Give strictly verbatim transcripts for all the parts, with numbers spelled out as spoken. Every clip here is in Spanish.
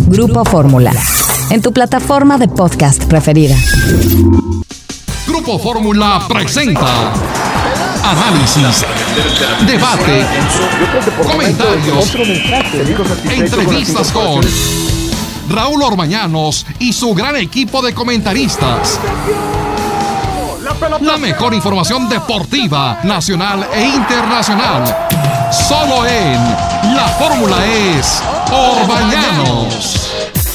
Grupo Fórmula, en tu plataforma de podcast preferida. Grupo Fórmula presenta análisis, debate, comentarios, entrevistas con Raúl Orbañanos y su gran equipo de comentaristas. La mejor información deportiva, nacional e internacional. Solo en La Fórmula es Orbañanos.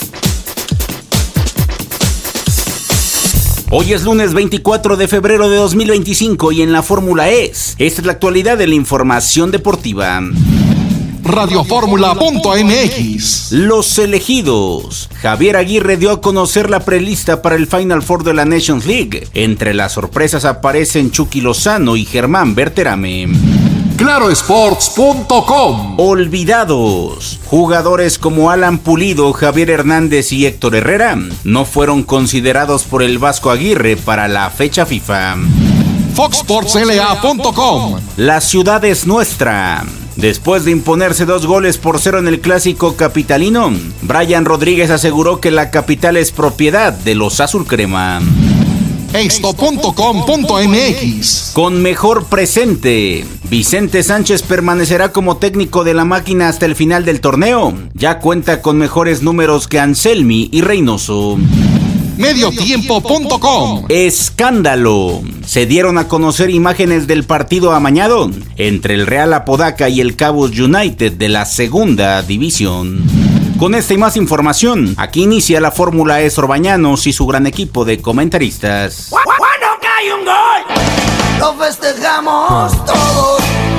Hoy es lunes veinticuatro de febrero de dos mil veinticinco y en La Fórmula es. Esta es la actualidad de la información deportiva. Radioformula punto m x. Los elegidos. Javier Aguirre dio a conocer la prelista para el Final Four de la Nations League. Entre las sorpresas aparecen Chucky Lozano y Germán Berterame. Claro Sports punto com. Olvidados. Jugadores como Alan Pulido, Javier Hernández y Héctor Herrera no fueron considerados por el Vasco Aguirre para la fecha FIFA. Fox Sports L A punto com. La ciudad es nuestra. Después de imponerse dos goles por cero en el clásico capitalino, Brian Rodríguez aseguró que la capital es propiedad de los azul crema. Esto punto com punto m x. Con mejor presente, Vicente Sánchez permanecerá como técnico de la máquina hasta el final del torneo. Ya cuenta con mejores números que Anselmi y Reynoso. Mediotiempo punto com. Escándalo. Se dieron a conocer imágenes del partido amañado entre el Real Apodaca y el Cabos United de la segunda división. Con esta y más información, aquí inicia La Fórmula es Orbañanos y su gran equipo de comentaristas. Cuando cae un gol, lo festejamos todos,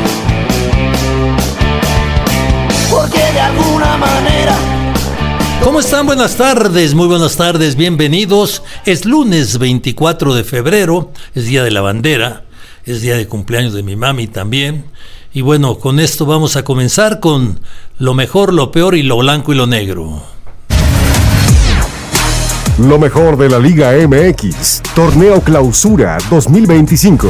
porque de alguna manera... ¿Cómo están? Buenas tardes, muy buenas tardes, bienvenidos. Es lunes veinticuatro de febrero, es día de la bandera, es día de cumpleaños de mi mami también. Y bueno, con esto vamos a comenzar con lo mejor, lo peor y lo blanco y lo negro. Lo mejor de la Liga M X, Torneo Clausura dos mil veinticinco.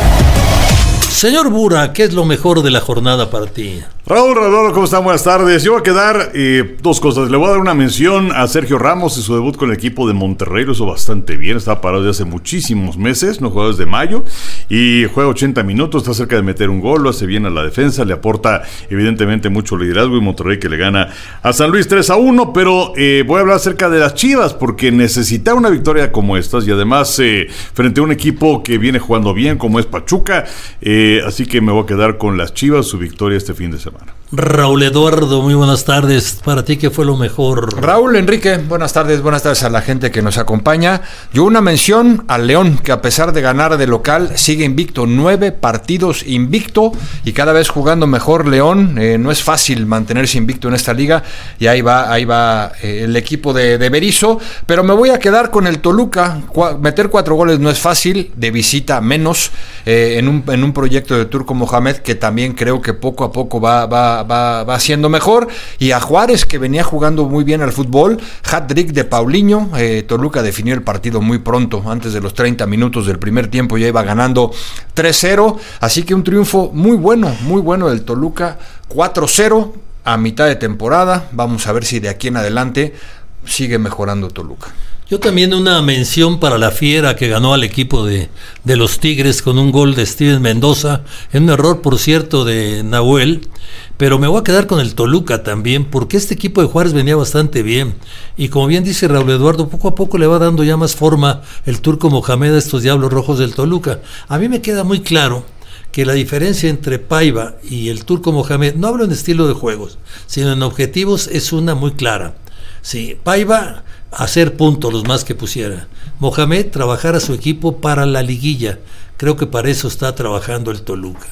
Señor Bura, ¿qué es lo mejor de la jornada para ti? Raúl, Raúl, ¿cómo están? Buenas tardes. Yo voy a quedar eh, dos cosas. Le voy a dar una mención a Sergio Ramos y su debut con el equipo de Monterrey. Lo hizo bastante bien. Estaba parado desde hace muchísimos meses. No jugó desde mayo. Y juega ochenta minutos. Está cerca de meter un gol. Lo hace bien a la defensa. Le aporta evidentemente mucho liderazgo. Y Monterrey que le gana a San Luis tres a uno. Pero eh, voy a hablar acerca de las Chivas. Porque necesita una victoria como estas. Y además eh, frente a un equipo que viene jugando bien como es Pachuca. Eh, así que me voy a quedar con las Chivas. Su victoria este fin de semana. Raúl Eduardo, muy buenas tardes. Para ti, ¿qué fue lo mejor? Raúl, Enrique, buenas tardes, buenas tardes a la gente que nos acompaña. Yo una mención al León, que a pesar de ganar de local, sigue invicto, nueve partidos invicto y cada vez jugando mejor León. Eh, no es fácil mantenerse invicto en esta liga y ahí va, ahí va eh, el equipo de, de Berizzo, pero me voy a quedar con el Toluca. Cu- meter cuatro goles no es fácil, de visita menos, eh, en, un, en un proyecto de Turco Mohamed que también creo que poco a poco va Va, va, va siendo mejor, y a Juárez, que venía jugando muy bien al fútbol, hat-trick de Paulinho. eh, Toluca definió el partido muy pronto, antes de los treinta minutos del primer tiempo ya iba ganando tres cero, así que un triunfo muy bueno, muy bueno del Toluca, cuatro cero a mitad de temporada. Vamos a ver si de aquí en adelante sigue mejorando Toluca. Yo también una mención para la Fiera, que ganó al equipo de, de los Tigres con un gol de Steven Mendoza, en un error por cierto de Nahuel, pero me voy a quedar con el Toluca también, porque este equipo de Juárez venía bastante bien, y como bien dice Raúl Eduardo, poco a poco le va dando ya más forma el Turco Mohamed a estos Diablos Rojos del Toluca. A mí me queda muy claro que la diferencia entre Paiva y el Turco Mohamed, no hablo en estilo de juegos, sino en objetivos, es una muy clara. Sí, Paiva hacer puntos los más que pusiera. Mohamed trabajar a su equipo para la liguilla. Creo que para eso está trabajando el Toluca.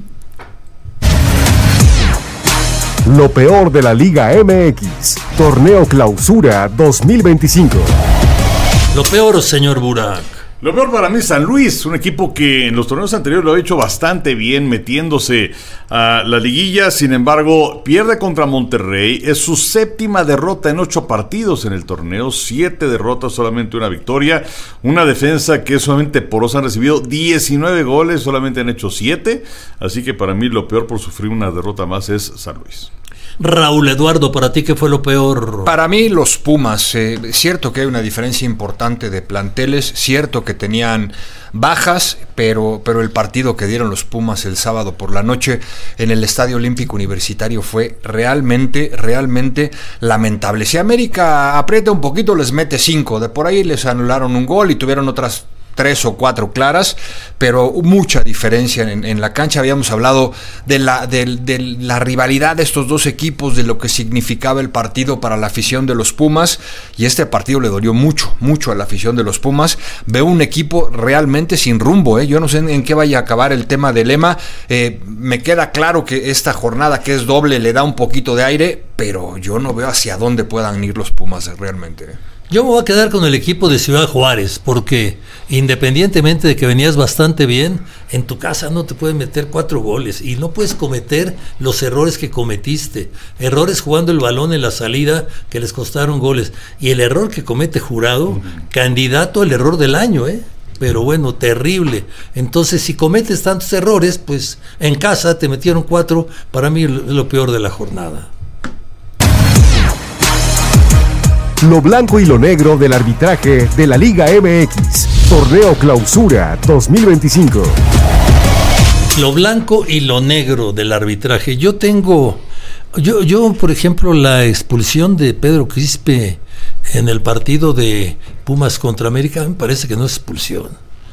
Lo peor de la Liga M X, Torneo Clausura dos mil veinticinco. Lo peor, señor Burak. Lo peor para mí es San Luis, un equipo que en los torneos anteriores lo ha hecho bastante bien metiéndose a la liguilla. Sin embargo, pierde contra Monterrey. Es su séptima derrota en ocho partidos en el torneo. Siete derrotas, solamente una victoria. Una defensa que es solamente porosa. Han recibido diecinueve goles, solamente han hecho siete. Así que para mí lo peor por sufrir una derrota más es San Luis. Raúl Eduardo, para ti, ¿qué fue lo peor? Para mí, los Pumas. Eh, cierto que hay una diferencia importante de planteles, cierto que tenían bajas, pero, pero el partido que dieron los Pumas el sábado por la noche en el Estadio Olímpico Universitario fue realmente, realmente lamentable. Si América aprieta un poquito, les mete cinco. De por ahí les anularon un gol y tuvieron otras tres o cuatro claras, pero mucha diferencia en, en la cancha. Habíamos hablado de la, de, de la rivalidad de estos dos equipos, de lo que significaba el partido para la afición de los Pumas, y este partido le dolió mucho, mucho a la afición de los Pumas. Veo un equipo realmente sin rumbo, ¿eh? Yo no sé en, en qué vaya a acabar el tema del lema. Eh, me queda claro que esta jornada, que es doble, le da un poquito de aire, pero yo no veo hacia dónde puedan ir los Pumas realmente, ¿eh? Yo me voy a quedar con el equipo de Ciudad Juárez, porque independientemente de que venías bastante bien, en tu casa no te pueden meter cuatro goles y no puedes cometer los errores que cometiste. Errores jugando el balón en la salida que les costaron goles. Y el error que comete Jurado, uh-huh. candidato al error del año, ¿eh? Pero bueno, terrible. Entonces, si cometes tantos errores, pues en casa te metieron cuatro. Para mí es lo peor de la jornada. Lo blanco y lo negro del arbitraje de la Liga M X. Torneo Clausura dos mil veinticinco. Lo blanco y lo negro del arbitraje. Yo tengo, yo, yo por ejemplo, la expulsión de Pedro Quispe en el partido de Pumas contra América, me parece que no es expulsión.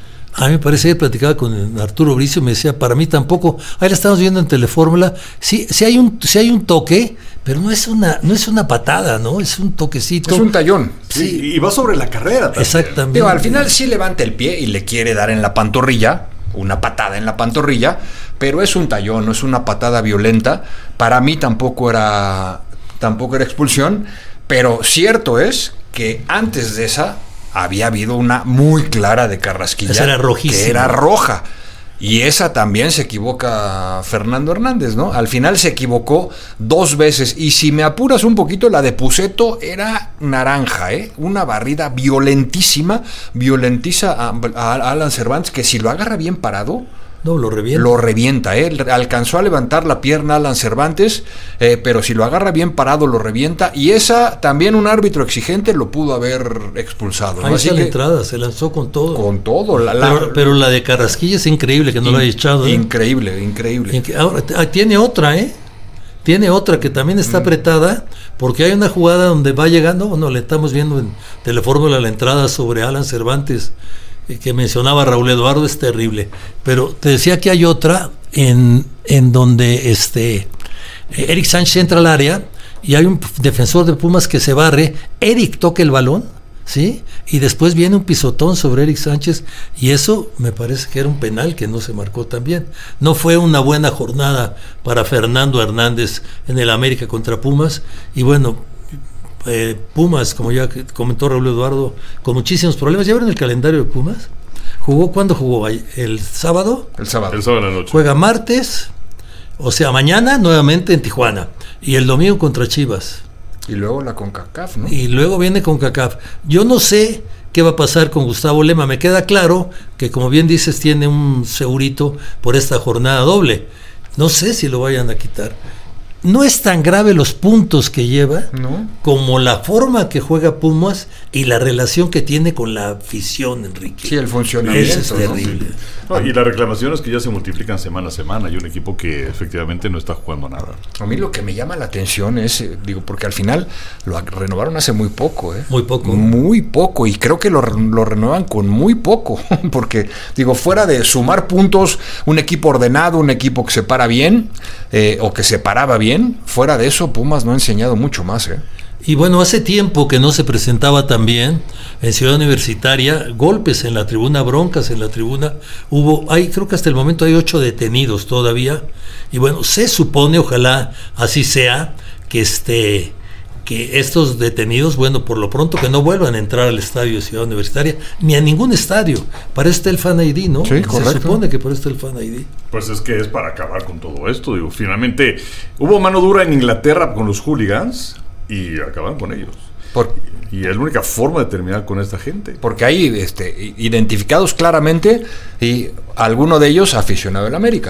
A mí me parece que platicaba con Arturo Bricio y me decía, para mí tampoco. Ahí la estamos viendo en Telefórmula. Sí, sí hay un, sí hay un toque, pero no es una, no es una patada, ¿no? Es un toquecito. Es un tallón. Sí, sí. Y va sobre la carrera también. Exactamente. Digo, al final sí levanta el pie y le quiere dar en la pantorrilla, una patada en la pantorrilla, pero es un tallón, no es una patada violenta. Para mí tampoco era, tampoco era expulsión, pero cierto es que antes de esa había habido una muy clara de Carrasquilla. Esa era rojísima. Que era roja. Y esa también se equivoca Fernando Hernández, ¿no? Al final se equivocó dos veces. Y si me apuras un poquito, la de Puceto era naranja, ¿eh? Una barrida violentísima, violentiza a, a Alan Cervantes, que si lo agarra bien parado, no, lo revienta. Lo revienta, ¿eh? Alcanzó a levantar la pierna Alan Cervantes, eh, pero si lo agarra bien parado, lo revienta. Y esa también un árbitro exigente lo pudo haber expulsado, ¿no? Ahí Así está la que, entrada, se lanzó con todo. Con todo. La, la, pero, pero la de Carrasquilla es increíble que no in, la haya echado. ¿eh? Increíble, increíble. Ahora, tiene otra, ¿eh? Tiene otra que también está mm. apretada, porque hay una jugada donde va llegando, bueno, le estamos viendo en Telefórmula la entrada sobre Alan Cervantes, que mencionaba Raúl Eduardo, es terrible. Pero te decía que hay otra en, en donde este Eric Sánchez entra al área y hay un defensor de Pumas que se barre, Eric toca el balón, ¿sí? Y después viene un pisotón sobre Eric Sánchez, y eso me parece que era un penal que no se marcó también. No fue una buena jornada para Fernando Hernández en el América contra Pumas, y bueno, Eh, Pumas, como ya comentó Raúl Eduardo, con muchísimos problemas. ¿Ya vieron el calendario de Pumas? ¿Jugó cuándo jugó? ¿El sábado? El sábado. El sábado de la noche. Juega martes, o sea, mañana nuevamente en Tijuana, y el domingo contra Chivas. Y luego la CONCACAF, ¿no? Y luego viene CONCACAF. Yo no sé qué va a pasar con Gustavo Lema. Me queda claro que, como bien dices, tiene un segurito por esta jornada doble. No sé si lo vayan a quitar. No es tan grave los puntos que lleva, ¿no?, como la forma que juega Pumas y la relación que tiene con la afición, Enrique. Sí, el funcionamiento. Eso es terrible. No, y las reclamaciones que ya se multiplican semana a semana y un equipo que efectivamente no está jugando nada. A mí lo que me llama la atención es, eh, digo, porque al final lo renovaron hace muy poco, ¿eh? Muy poco. Muy poco, y creo que lo, lo renuevan con muy poco, porque, digo, fuera de sumar puntos, un equipo ordenado, un equipo que se para bien, eh, o que se paraba bien, fuera de eso, Pumas no ha enseñado mucho más, ¿eh? Y bueno, hace tiempo que no se presentaba también en Ciudad Universitaria golpes en la tribuna, broncas en la tribuna. Hubo, hay, creo que hasta el momento hay ocho detenidos todavía. Y bueno, se supone, ojalá así sea, que este que estos detenidos, bueno, por lo pronto que no vuelvan a entrar al estadio de Ciudad Universitaria, ni a ningún estadio. Para eso está el Fan I D, ¿no? Sí, correcto. Se supone que por eso está el Fan I D. Pues es que es para acabar con todo esto. Digo, finalmente hubo mano dura en Inglaterra con los hooligans y acaban con ellos. Por, y es la única forma de terminar con esta gente. Porque hay este, identificados claramente, y alguno de ellos aficionado al América.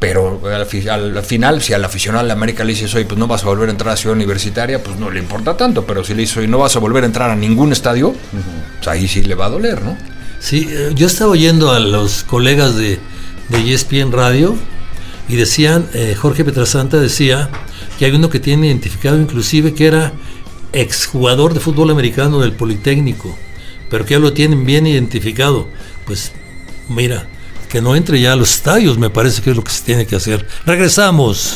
pero al, fi- al final, si al aficionado de la América le dices, oye, pues no vas a volver a entrar a Ciudad Universitaria, pues no le importa tanto, pero si le dices, oye, no vas a volver a entrar a ningún estadio, uh-huh. pues ahí sí le va a doler, ¿no? Sí, yo estaba oyendo a los colegas de, de E S P N Radio y decían, eh, Jorge Pietrasanta decía que hay uno que tiene identificado inclusive que era exjugador de fútbol americano del Politécnico, pero que ya lo tienen bien identificado. Pues mira, que no entre ya a los estadios, me parece que es lo que se tiene que hacer. Regresamos.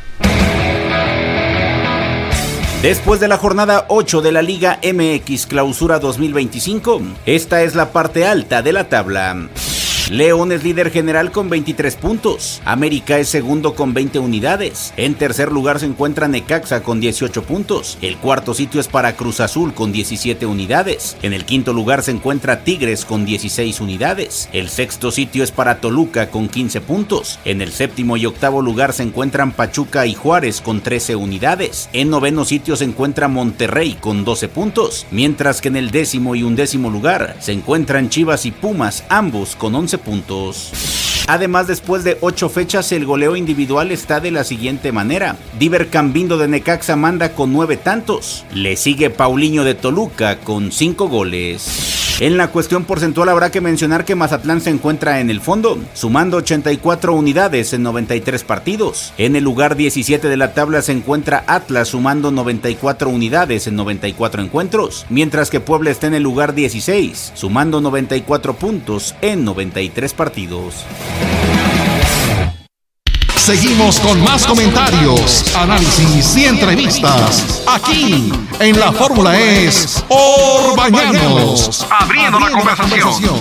Después de la jornada ocho de la Liga M X Clausura dos mil veinticinco, esta es la parte alta de la tabla. León es líder general con veintitrés puntos, América es segundo con veinte unidades, en tercer lugar se encuentra Necaxa con dieciocho puntos, el cuarto sitio es para Cruz Azul con diecisiete unidades, en el quinto lugar se encuentra Tigres con dieciséis unidades, el sexto sitio es para Toluca con quince puntos, en el séptimo y octavo lugar se encuentran Pachuca y Juárez con trece unidades, en noveno sitio se encuentra Monterrey con doce puntos, mientras que en el décimo y undécimo lugar se encuentran Chivas y Pumas, ambos con once puntos. Además, después de ocho fechas, el goleo individual está de la siguiente manera. Diver Cambindo de Necaxa manda con nueve tantos. Le sigue Paulinho de Toluca con cinco goles. En la cuestión porcentual habrá que mencionar que Mazatlán se encuentra en el fondo, sumando ochenta y cuatro unidades en noventa y tres partidos. En el lugar diecisiete de la tabla se encuentra Atlas sumando noventa y cuatro unidades en noventa y cuatro encuentros, mientras que Puebla está en el lugar dieciséis, sumando noventa y cuatro puntos en noventa y tres partidos. Seguimos con más comentarios, análisis y entrevistas aquí en la Fórmula es Orbañanos, abriendo la conversación.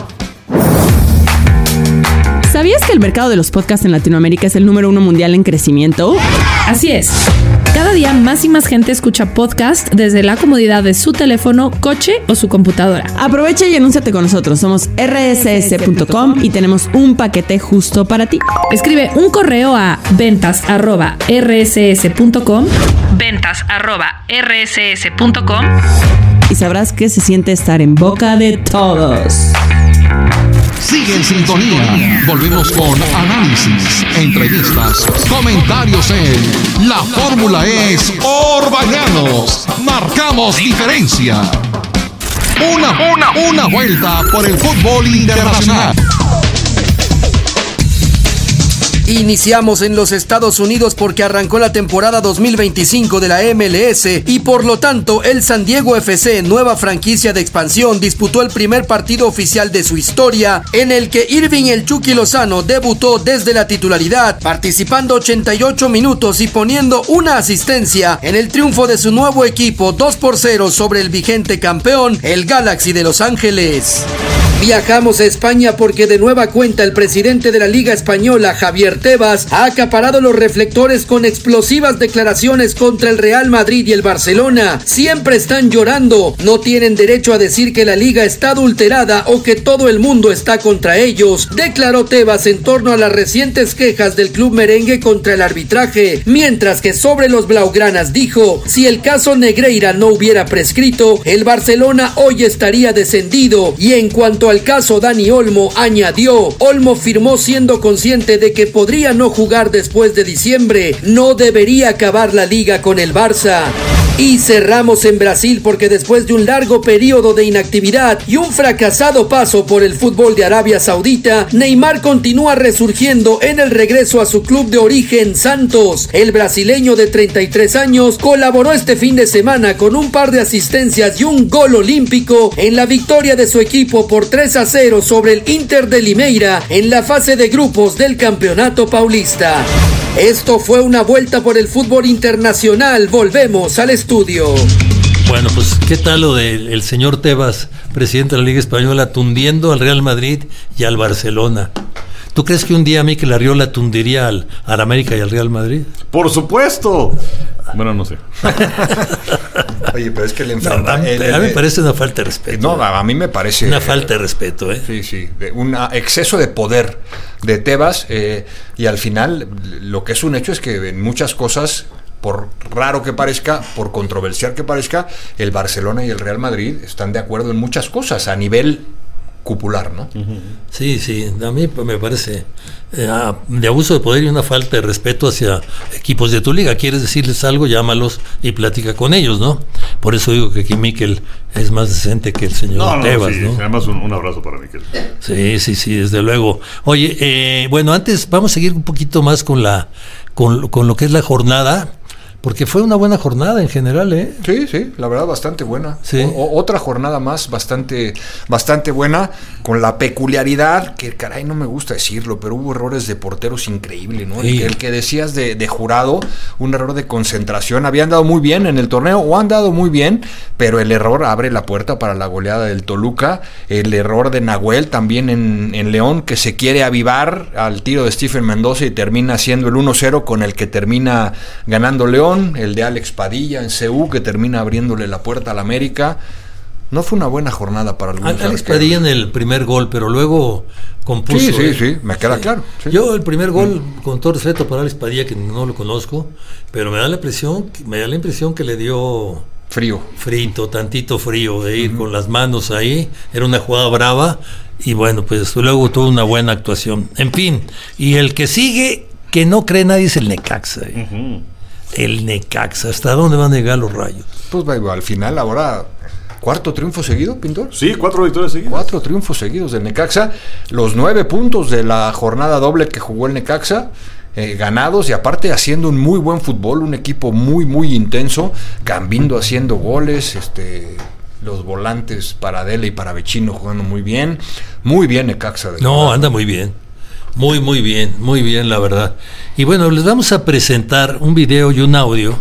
¿Sabías que el mercado de los podcasts en Latinoamérica es el número uno mundial en crecimiento? Así es. Cada día más y más gente escucha podcast desde la comodidad de su teléfono, coche o su computadora. Aprovecha y anúnciate con nosotros. Somos erre ese ese punto com y tenemos un paquete justo para ti. Escribe un correo a ventas arroba erre ese ese punto com ventas arroba erre ese ese punto com y sabrás que se siente estar en boca de todos. Sigue en sintonía. Volvemos con análisis, entrevistas, comentarios en La Fórmula es Orbañanos. Marcamos diferencia. Una, una, una vuelta por el fútbol internacional. Iniciamos en los Estados Unidos porque arrancó la temporada dos mil veinticinco de la eme ele ese y por lo tanto el San Diego efe ce, nueva franquicia de expansión, disputó el primer partido oficial de su historia en el que Irving el Chucky Lozano debutó desde la titularidad, participando ochenta y ocho minutos y poniendo una asistencia en el triunfo de su nuevo equipo dos por cero sobre el vigente campeón, el Galaxy de Los Ángeles. Viajamos a España porque de nueva cuenta el presidente de la Liga Española, Javier Tebas, ha acaparado los reflectores con explosivas declaraciones contra el Real Madrid y el Barcelona. Siempre están llorando, no tienen derecho a decir que la liga está adulterada o que todo el mundo está contra ellos, declaró Tebas en torno a las recientes quejas del club merengue contra el arbitraje, mientras que sobre los blaugranas dijo, si el caso Negreira no hubiera prescrito, el Barcelona hoy estaría descendido, y en cuanto al caso Dani Olmo, añadió, Olmo firmó siendo consciente de que podría no jugar después de diciembre, no debería acabar la liga con el Barça. Y cerramos en Brasil porque después de un largo periodo de inactividad y un fracasado paso por el fútbol de Arabia Saudita, Neymar continúa resurgiendo en el regreso a su club de origen, Santos. El brasileño de treinta y tres años colaboró este fin de semana con un par de asistencias y un gol olímpico en la victoria de su equipo por tres a cero sobre el Inter de Limeira en la fase de grupos del Campeonato Paulista. Esto fue una vuelta por el fútbol internacional. Volvemos al estudio. Bueno, pues ¿qué tal lo del señor Tebas, presidente de la Liga Española, tundiendo al Real Madrid y al Barcelona? ¿Tú crees que un día Mikel Arriola tundiría al, al América y al Real Madrid? Por supuesto. Bueno, no sé. Oye, pero es que el enfrenta... No, a, el, a mí me parece una falta de respeto. No, a mí me parece... Una falta de respeto, ¿eh? Sí, sí. De un exceso de poder de Tebas eh, y al final lo que es un hecho es que en muchas cosas, por raro que parezca, por controversial que parezca, el Barcelona y el Real Madrid están de acuerdo en muchas cosas a nivel cupular, ¿no? Sí, sí, a mí me parece eh, de abuso de poder y una falta de respeto hacia equipos de tu liga. Quieres decirles algo, llámalos y platica con ellos, ¿no? Por eso digo que aquí Miquel es más decente que el señor no, no, Tebas, sí, ¿no? Además un, un abrazo para Miquel. Sí, sí, sí, desde luego. Oye, eh, bueno, antes vamos a seguir un poquito más con la con, con lo que es la jornada. Porque fue una buena jornada en general, ¿eh? Sí, sí, la verdad bastante buena. Sí. O, otra jornada más bastante, bastante buena, con la peculiaridad, que caray, no me gusta decirlo, pero hubo errores de porteros increíbles, ¿no? Sí. El, que, el que decías de, de Jurado, un error de concentración, habían dado muy bien en el torneo, o han dado muy bien, pero el error abre la puerta para la goleada del Toluca, el error de Nahuel también en, en León, que se quiere avivar al tiro de Stephen Mendoza y termina siendo el uno cero con el que termina ganando León. El de Alex Padilla en C U, que termina abriéndole la puerta al América. No fue una buena jornada para algunos. Alex arqueros. Padilla en el primer gol, pero luego compuso. Sí, sí, eh. sí, me queda sí. claro. Sí. Yo el primer gol, mm. con todo respeto para Alex Padilla, que no lo conozco, pero me da la impresión, me da la impresión que le dio frío, frito, tantito frío, de ir uh-huh. con las manos ahí. Era una jugada brava y bueno, pues luego tuvo una buena actuación. En fin, y el que sigue, que no cree nadie, es el Necaxa. Eh. Uh-huh. El Necaxa, ¿hasta dónde van a llegar los Rayos? Pues al final ahora, ¿cuarto triunfo seguido, Pintor? Sí, cuatro victorias seguidas. Cuatro triunfos seguidos del Necaxa, los nueve puntos de la jornada doble que jugó el Necaxa, eh, ganados y aparte haciendo un muy buen fútbol, un equipo muy, muy intenso, Cambindo haciendo goles, este... los volantes para Adela y para Vecino jugando muy bien, muy bien Necaxa. No, verdad. Anda muy bien. Muy, muy bien, muy bien, la verdad. Y bueno, les vamos a presentar un video y un audio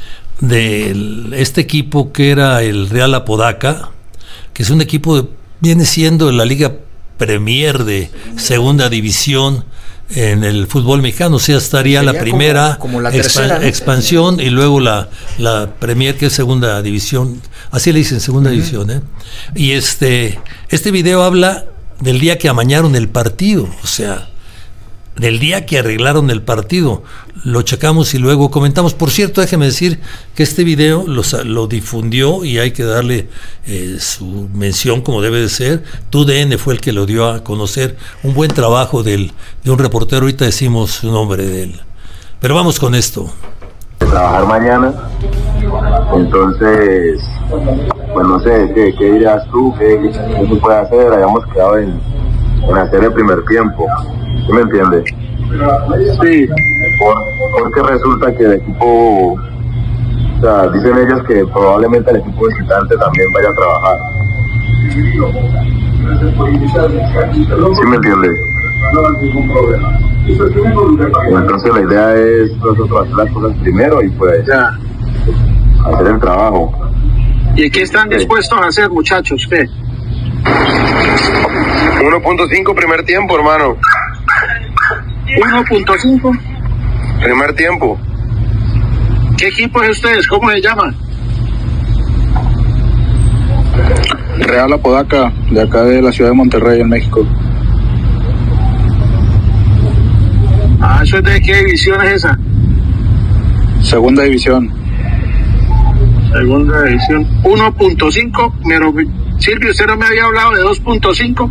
de este equipo que era el Real Apodaca, que es un equipo de, viene siendo la Liga Premier de Segunda División en el fútbol mexicano, o sea, estaría Sería la primera como, como la tercera, expa- ¿no? expansión y luego la, la Premier, que es Segunda División, así le dicen, Segunda uh-huh. División, ¿eh? Y este, este video habla del día que amañaron el partido, o sea, del día que arreglaron el partido. Lo checamos y luego comentamos. Por cierto, déjeme decir que este video lo, lo difundió y hay que darle eh, su mención como debe de ser. T U D N fue el que lo dio a conocer. Un buen trabajo del, de un reportero. Ahorita decimos su nombre de él. Pero vamos con esto. Trabajar mañana. Entonces, pues no sé, ¿qué, qué dirías tú? ¿Qué, qué se puede hacer? Habíamos quedado en, en hacer el primer tiempo. ¿Sí me entiendes? Sí. Por, porque resulta que el equipo, o sea, dicen ellos que probablemente el equipo visitante también vaya a trabajar. ¿Sí me entiendes? No hay ningún problema. Entonces la idea es nosotros hacer las cosas primero y pues ya hacer el trabajo. ¿Y qué están dispuestos a hacer, muchachos? ¿Qué? uno punto cinco primer tiempo, hermano. uno punto cinco Primer tiempo. ¿Qué equipo es ustedes? ¿Cómo se llaman? Real Apodaca, de acá de la ciudad de Monterrey, en México. Ah, ¿eso es de qué división es esa? Segunda división. Segunda división. uno punto cinco Pero, Silvio, ¿usted no me había hablado de dos punto cinco?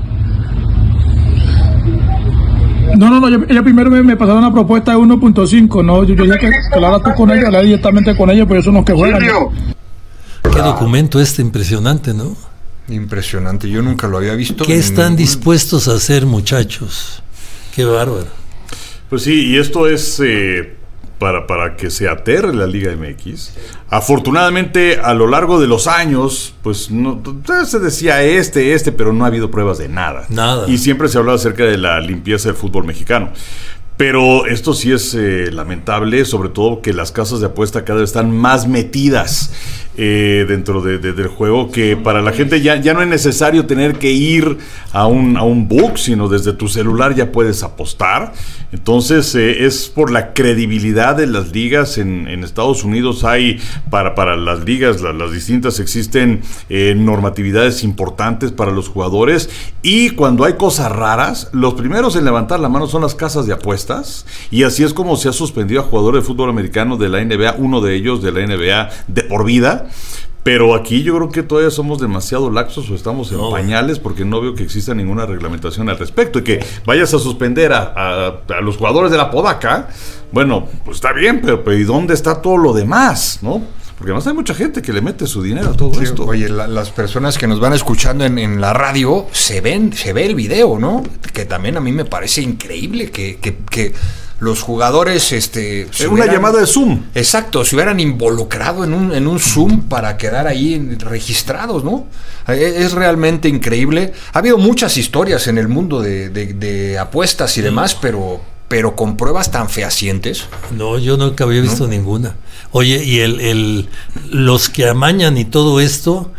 No, no, no, ella, ella primero me, me pasaron una propuesta de uno punto cinco, no, yo, yo dije que, que la hablas tú con ella, hablar directamente con ella, pues son los que juegan. Qué documento este impresionante, ¿no? Impresionante, yo nunca lo había visto. ¿Qué están ningún... dispuestos a hacer, muchachos? Qué bárbaro. Pues sí, y esto es eh, para, para que se aterre la Liga M X. Afortunadamente, a lo largo de los años, pues no, se decía este, este, pero no ha habido pruebas de nada. Nada. Y siempre se hablaba acerca de la limpieza del fútbol mexicano. Pero esto sí es eh, lamentable, sobre todo que las casas de apuesta cada vez están más metidas eh, dentro de, de, del juego, que para la gente ya, ya no es necesario tener que ir a un, a un book, sino desde tu celular ya puedes apostar. Entonces eh, es por la credibilidad de las ligas. En, en Estados Unidos hay, para, para las ligas, las, las distintas, existen eh, normatividades importantes para los jugadores, y cuando hay cosas raras, los primeros en levantar la mano son las casas de apuestas, y así es como se ha suspendido a jugadores de fútbol americano de la N B A, uno de ellos de la N B A de por vida, Pero aquí yo creo que todavía somos demasiado laxos o estamos en no. pañales porque no veo que exista ninguna reglamentación al respecto. Y que vayas a suspender a, a, a los jugadores de la Apodaca, bueno, pues está bien, pero, pero ¿y dónde está todo lo demás? ¿No? Porque además hay mucha gente que le mete su dinero a todo sí, esto. Oye, la, las personas que nos van escuchando en, en la radio, se ven, se ve el video, ¿no? Que también a mí me parece increíble que... que, que los jugadores, este... Es una hubieran, llamada de Zoom. Exacto, se hubieran involucrado en un, en un Zoom para quedar ahí en, registrados, ¿no? Es, es realmente increíble. Ha habido muchas historias en el mundo de, de, de apuestas y sí. demás, pero, pero con pruebas tan fehacientes. No, yo nunca había visto ¿no? ninguna. Oye, y el, el los que amañan y todo esto,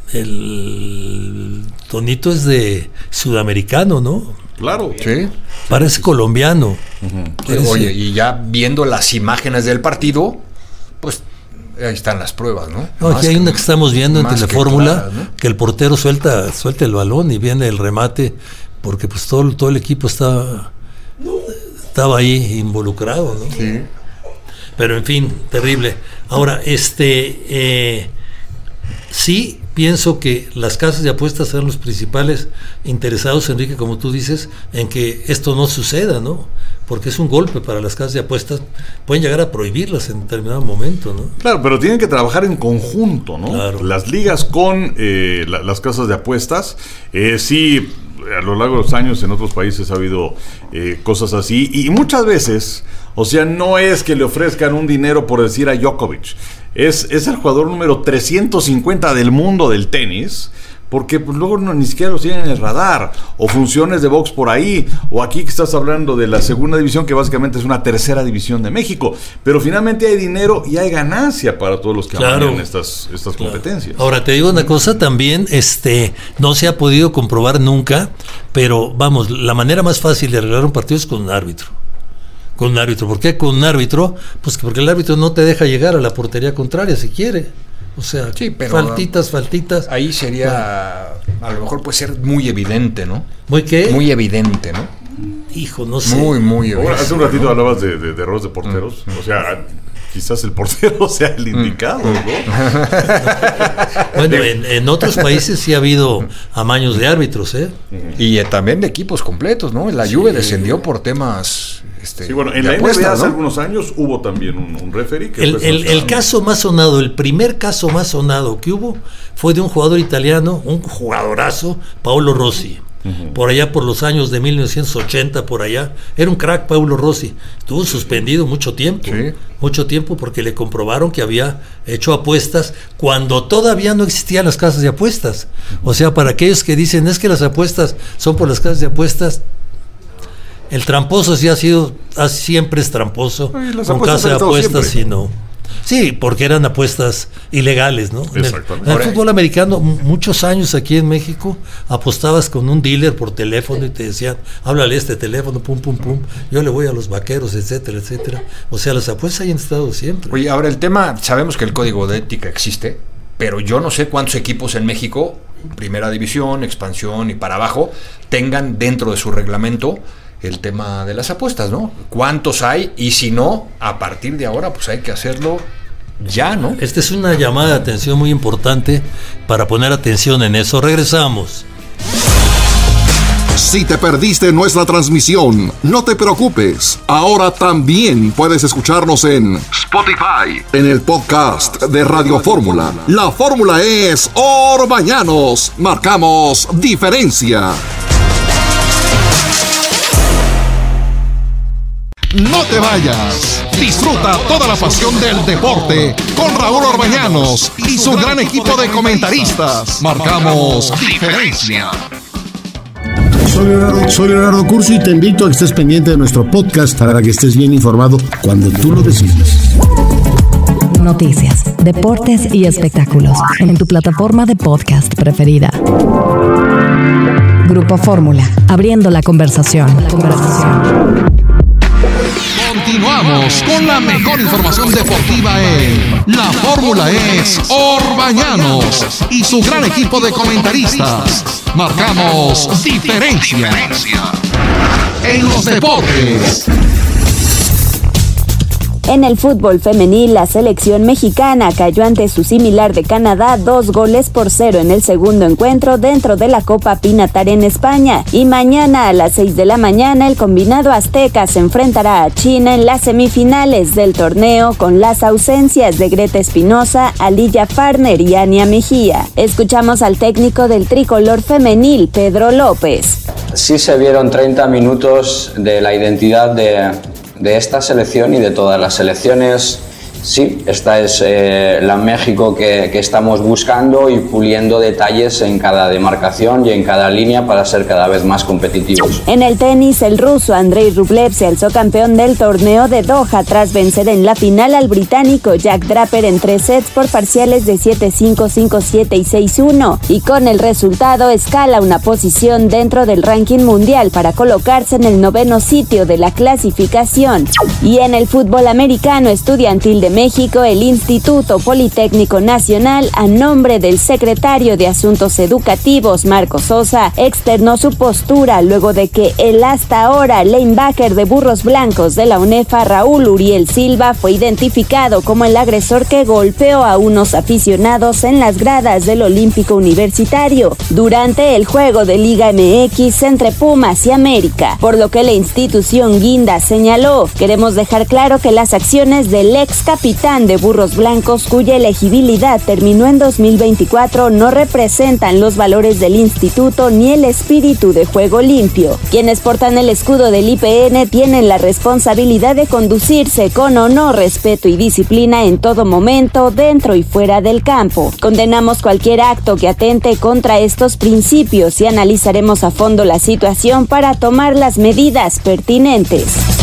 el Tonito es de sudamericano, ¿no? Claro. Sí. Parece colombiano. Uh-huh. Parece... Oye, y ya viendo las imágenes del partido, pues ahí están las pruebas, ¿no? No, aquí hay una que estamos viendo en Telefórmula, que, ¿no? que el portero suelta, suelta el balón y viene el remate, porque pues todo, todo el equipo estaba, estaba ahí involucrado, ¿no? Sí. Pero en fin, terrible. Ahora, este eh, sí pienso que las casas de apuestas son los principales interesados, Enrique, como tú dices, en que esto no suceda, ¿no? Porque es un golpe para las casas de apuestas, pueden llegar a prohibirlas en determinado momento, ¿no? Claro, pero tienen que trabajar en conjunto, ¿no? Claro. Las ligas con eh, la, las casas de apuestas, eh, sí, a lo largo de los años en otros países ha habido eh, cosas así, y muchas veces, o sea, no es que le ofrezcan un dinero por decir a Djokovic, es, es el jugador número trescientos cincuenta del mundo del tenis, porque pues, luego no, ni siquiera los tienen en el radar, o funciones de box por ahí, o aquí que estás hablando de la segunda división, que básicamente es una tercera división de México, pero finalmente hay dinero y hay ganancia para todos los que claro, amañan estas, estas claro. competencias. Ahora te digo una cosa también, este, no se ha podido comprobar nunca, pero vamos, la manera más fácil de arreglar un partido es con un árbitro. Con un árbitro. ¿Por qué con un árbitro? Pues porque el árbitro no te deja llegar a la portería contraria si quiere. O sea, sí, pero faltitas, faltitas. Ahí sería, a lo mejor puede ser muy evidente, ¿no? ¿Muy qué? Muy evidente, ¿no? Hijo, no sé. Muy, muy evidente. Ahora, hace un ratito hablabas de, de, de errores de porteros. Mm. O sea, quizás el portero sea el indicado, ¿no? Bueno, en, en otros países sí ha habido amaños de árbitros, ¿eh? Y eh, también de equipos completos, ¿no? La Juve sí. descendió por temas... Este, sí, bueno, en la N B A hace ¿no? algunos años hubo también un, un referee que el, el, el caso más sonado, el primer caso más sonado que hubo fue de un jugador italiano, un jugadorazo, Paolo Rossi. Uh-huh. Por allá por los años de mil novecientos ochenta, por allá, era un crack Paolo Rossi, estuvo suspendido mucho tiempo, sí. mucho tiempo porque le comprobaron que había hecho apuestas cuando todavía no existían las casas de apuestas. O sea, para aquellos que dicen es que las apuestas son por las casas de apuestas, el tramposo sí ha sido, siempre es tramposo, con casa de apuestas y no. Sí, porque eran apuestas ilegales, ¿no? En el, en el fútbol americano, muchos años aquí en México, apostabas con un dealer por teléfono y te decían, háblale este teléfono, pum, pum, pum, yo le voy a los vaqueros, etcétera, etcétera. O sea, las apuestas hayan estado siempre. Oye, ahora el tema, sabemos que el código de ética existe, pero yo no sé cuántos equipos en México, primera división, expansión y para abajo, tengan dentro de su reglamento el tema de las apuestas, ¿no? ¿Cuántos hay? Y si no, a partir de ahora, pues hay que hacerlo ya, ¿no? Esta es una llamada de atención muy importante para poner atención en eso. Regresamos. Si te perdiste nuestra transmisión, no te preocupes. Ahora también puedes escucharnos en Spotify, en el podcast de Radio Fórmula. La fórmula es Orbañanos. Marcamos diferencia. No te vayas. Disfruta toda la pasión del deporte con Raúl Orbañanos y su gran equipo de comentaristas. Marcamos diferencia. Soy Leonardo, soy Leonardo Curcio y te invito a que estés pendiente de nuestro podcast para que estés bien informado cuando tú lo decidas. Noticias, deportes y espectáculos en tu plataforma de podcast preferida. Grupo Fórmula, abriendo la conversación. La conversación. Continuamos con la mejor información deportiva en La Fórmula es Orbañanos y su gran equipo de comentaristas. Marcamos diferencia en los deportes. En el fútbol femenil, la selección mexicana cayó ante su similar de Canadá dos goles por cero en el segundo encuentro dentro de la Copa Pinatar en España. Y mañana a las seis de la mañana el combinado azteca se enfrentará a China en las semifinales del torneo con las ausencias de Greta Espinosa, Aliyah Farner y Ania Mejía. Escuchamos al técnico del tricolor femenil, Pedro López. Sí se vieron treinta minutos de la identidad de, de esta selección y de todas las selecciones. Sí, esta es eh, la México que, que estamos buscando y puliendo detalles en cada demarcación y en cada línea para ser cada vez más competitivos. En el tenis, el ruso Andrei Rublev se alzó campeón del torneo de Doha tras vencer en la final al británico Jack Draper en tres sets por parciales de siete cinco, cinco siete y seis uno, y con el resultado escala una posición dentro del ranking mundial para colocarse en el noveno sitio de la clasificación. Y en el fútbol americano estudiantil de México, el Instituto Politécnico Nacional, a nombre del secretario de Asuntos Educativos, Marco Sosa, externó su postura luego de que el hasta ahora linebacker de Burros Blancos de la UNEFA, Raúl Uriel Silva, fue identificado como el agresor que golpeó a unos aficionados en las gradas del Olímpico Universitario durante el juego de Liga M X entre Pumas y América, por lo que la institución guinda señaló: queremos dejar claro que las acciones del ex capitán de Burros Blancos, cuya elegibilidad terminó en dos mil veinticuatro, no representan los valores del instituto ni el espíritu de juego limpio. Quienes portan el escudo del I P N tienen la responsabilidad de conducirse con honor, respeto y disciplina en todo momento, dentro y fuera del campo. Condenamos cualquier acto que atente contra estos principios y analizaremos a fondo la situación para tomar las medidas pertinentes.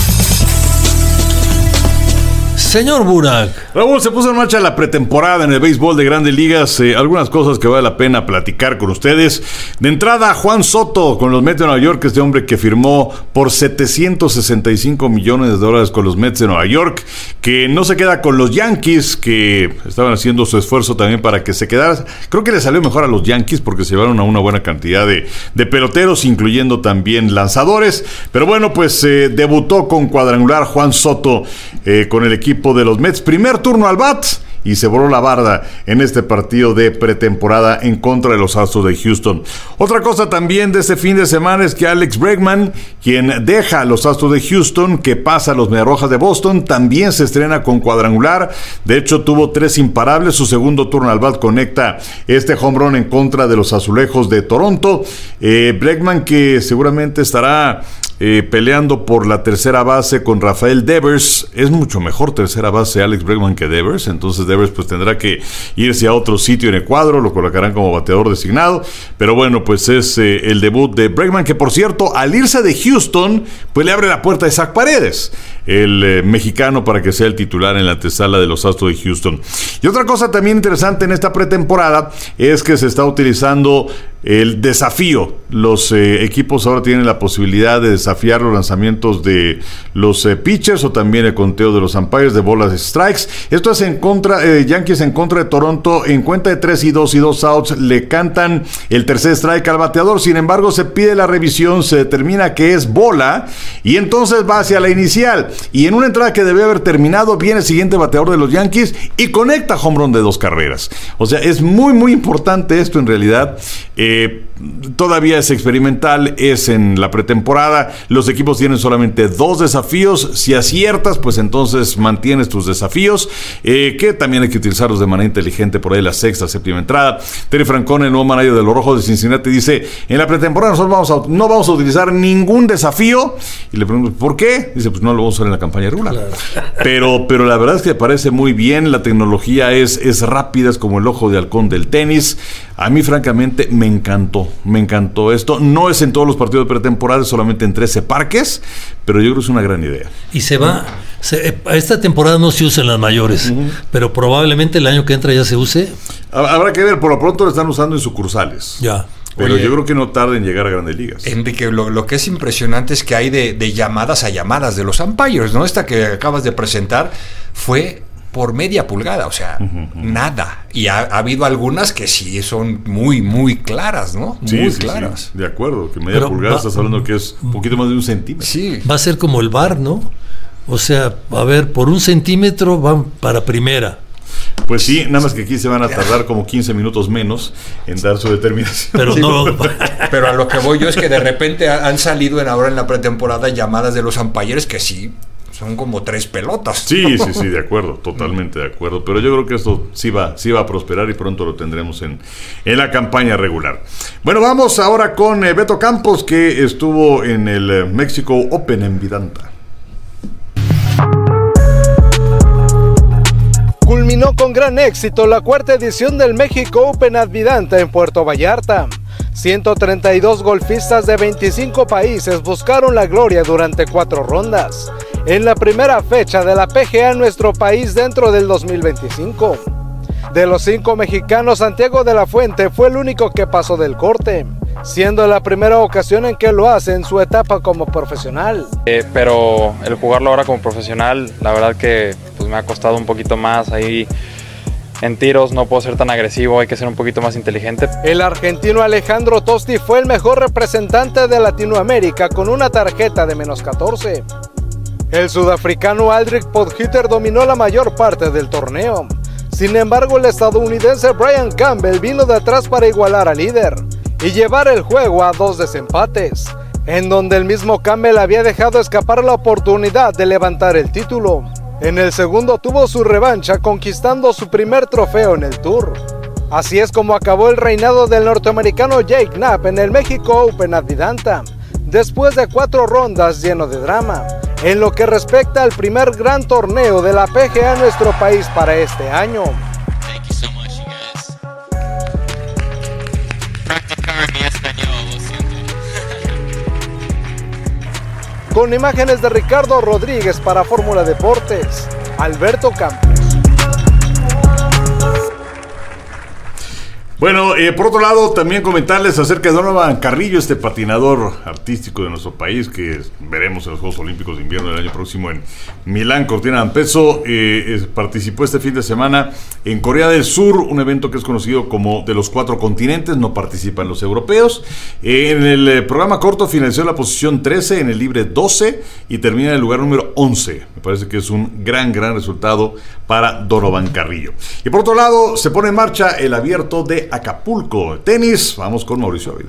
Señor Burak. Raúl, se puso en marcha la pretemporada en el béisbol de Grandes Ligas. Eh, algunas cosas que vale la pena platicar con ustedes. De entrada, Juan Soto con los Mets de Nueva York, este hombre que firmó por setecientos sesenta y cinco millones de dólares con los Mets de Nueva York, que no se queda con los Yankees, que estaban haciendo su esfuerzo también para que se quedara. Creo que le salió mejor a los Yankees porque se llevaron a una buena cantidad de, de peloteros, incluyendo también lanzadores. Pero bueno, pues eh, debutó con cuadrangular Juan Soto eh, con el equipo de los Mets, primer turno al bat, y se voló la barda en este partido de pretemporada en contra de los Astros de Houston. Otra cosa también de este fin de semana es que Alex Bregman, quien deja a los Astros de Houston, que pasa a los Mediarrojas de Boston, también se estrena con cuadrangular. De hecho, tuvo tres imparables. Su segundo turno al bat conecta este home run en contra de los Azulejos de Toronto. Eh, Bregman, que seguramente estará Eh, peleando por la tercera base con Rafael Devers. Es mucho mejor tercera base Alex Bregman que Devers, entonces Devers pues tendrá que irse a otro sitio en el cuadro, lo colocarán como bateador designado, pero bueno, pues es eh, el debut de Bregman, que por cierto, al irse de Houston, pues le abre la puerta a Isaac Paredes, el eh, mexicano, para que sea el titular en la antesala de los Astros de Houston. Y otra cosa también interesante en esta pretemporada es que se está utilizando el desafío. Los eh, equipos ahora tienen la posibilidad de desafiar los lanzamientos de los eh, pitchers, o también el conteo de los umpires de bolas de strikes. Esto es en contra, eh, Yankees en contra de Toronto, en cuenta de tres y dos y dos outs, le cantan el tercer strike al bateador. Sin embargo, se pide la revisión, se determina que es bola, y entonces va hacia la inicial, y en una entrada que debe haber terminado, viene el siguiente bateador de los Yankees y conecta home run de dos carreras. O sea, es muy muy importante esto en realidad. Eh, todavía es experimental, es en la pretemporada. Los equipos tienen solamente dos desafíos. Si aciertas, pues entonces mantienes tus desafíos, eh, que también hay que utilizarlos de manera inteligente. Por ahí la sexta, séptima entrada. Terry Francona, el nuevo manager de los Rojos de Cincinnati, dice: en la pretemporada nosotros vamos a, no vamos a utilizar ningún desafío. Y le pregunto, ¿por qué? Dice, pues no lo vamos a usar en la campaña regular. Claro. Pero, pero la verdad es que me parece muy bien. La tecnología es, es rápida, es como el ojo de halcón del tenis. A mí francamente me encantó, me encantó esto. No es en todos los partidos de pretemporada, es solamente en trece parques, pero yo creo que es una gran idea. Y se va, se, esta temporada no se usa en las mayores, uh-huh. pero probablemente el año que entra ya se use. Habrá que ver, por lo pronto lo están usando en sucursales. Ya. Pero Oye, yo creo que no tarda en llegar a Grandes Ligas. Enrique, lo, lo que es impresionante es que hay de, de llamadas a llamadas de los umpires, ¿no? Esta que acabas de presentar fue por media pulgada, o sea, uh-huh, uh-huh. nada. Y ha, ha habido algunas que sí son muy, muy claras, ¿no? Sí, muy sí, claras. Sí, de acuerdo, que media Pero pulgada va, estás hablando que es un poquito más de un centímetro. Sí. Va a ser como el V A R, ¿no? O sea, a ver, por un centímetro van para primera. Pues sí, nada más que aquí se van a tardar como quince minutos menos en dar su determinación. Pero Sí, no. Pero a lo que voy yo es que de repente han salido en ahora en la pretemporada llamadas de los umpires que sí, son como tres pelotas. Sí, sí, sí, de acuerdo, totalmente de acuerdo. Pero yo creo que esto sí va, sí va a prosperar y pronto lo tendremos en, en la campaña regular. Bueno, vamos ahora con eh, Beto Campos, que estuvo en el eh, Mexico Open en Vidanta. Culminó con gran éxito la cuarta edición del México Open at Vidanta en Puerto Vallarta. ciento treinta y dos golfistas de veinticinco países buscaron la gloria durante cuatro rondas, en la primera fecha de la P G A en nuestro país dentro del dos mil veinticinco. De los cinco mexicanos, Santiago de la Fuente fue el único que pasó del corte, siendo la primera ocasión en que lo hace en su etapa como profesional. Eh, pero el jugarlo ahora como profesional, la verdad que pues, me ha costado un poquito más ahí. En tiros no puedo ser tan agresivo, hay que ser un poquito más inteligente. El argentino Alejandro Tosti fue el mejor representante de Latinoamérica con una tarjeta de menos catorce. El sudafricano Aldrich Podgieter dominó la mayor parte del torneo. Sin embargo, el estadounidense Brian Campbell vino de atrás para igualar al líder y llevar el juego a dos desempates, en donde el mismo Campbell había dejado escapar la oportunidad de levantar el título. En el segundo tuvo su revancha, conquistando su primer trofeo en el Tour. Así es como acabó el reinado del norteamericano Jake Knapp en el México Open at Vidanta, después de cuatro rondas lleno de drama, en lo que respecta al primer gran torneo de la P G A en nuestro país para este año. Con imágenes de Ricardo Rodríguez para Fórmula Deportes, Alberto Campos. Bueno, eh, por otro lado, también comentarles acerca de Donovan Carrillo, este patinador artístico de nuestro país que veremos en los Juegos Olímpicos de Invierno del año próximo en Milán, Cortina d'Ampezzo. Eh, eh, participó este fin de semana en Corea del Sur, un evento que es conocido como de los cuatro continentes, no participan los europeos. Eh, en el eh, programa corto finalizó en la posición trece, en el libre doce y termina en el lugar número once. Me parece que es un gran, gran resultado para Donovan Carrillo. Y por otro lado, se pone en marcha el abierto de Acapulco. Tenis, vamos con Mauricio Ávila.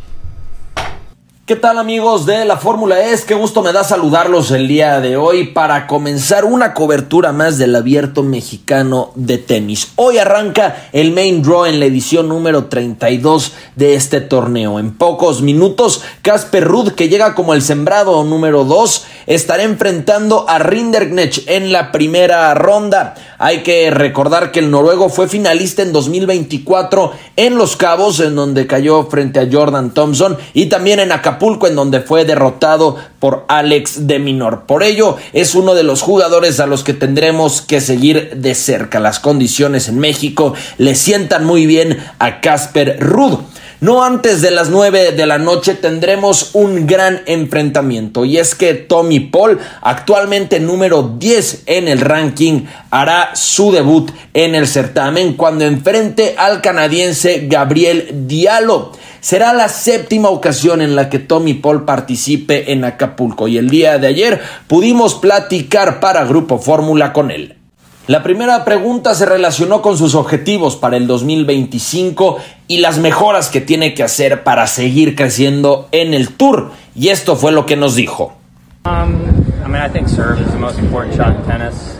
¿Qué tal, amigos de la Fórmula E? Qué gusto me da saludarlos el día de hoy para comenzar una cobertura más del Abierto Mexicano de Tenis. Hoy arranca el Main Draw en la edición número treinta y dos de este torneo. En pocos minutos, Casper Ruud, que llega como el sembrado número dos, estará enfrentando a Rinderknecht en la primera ronda. Hay que recordar que el noruego fue finalista en dos mil veinticuatro en Los Cabos, en donde cayó frente a Jordan Thompson, y también en Acapulco, en donde fue derrotado por Alex de Minaur. Por ello, es uno de los jugadores a los que tendremos que seguir de cerca. Las condiciones en México le sientan muy bien a Casper Ruud. No antes de las nueve de la noche tendremos un gran enfrentamiento, y es que Tommy Paul, actualmente número diez en el ranking, hará su debut en el certamen cuando enfrente al canadiense Gabriel Diallo. Será la séptima ocasión en la que Tommy Paul participe en Acapulco, y el día de ayer pudimos platicar para Grupo Fórmula con él. La primera pregunta se relacionó con sus objetivos para el dos mil veinticinco y las mejoras que tiene que hacer para seguir creciendo en el Tour, y esto fue lo que nos dijo. Um, I mean, I think serve is the most important shot in tennis,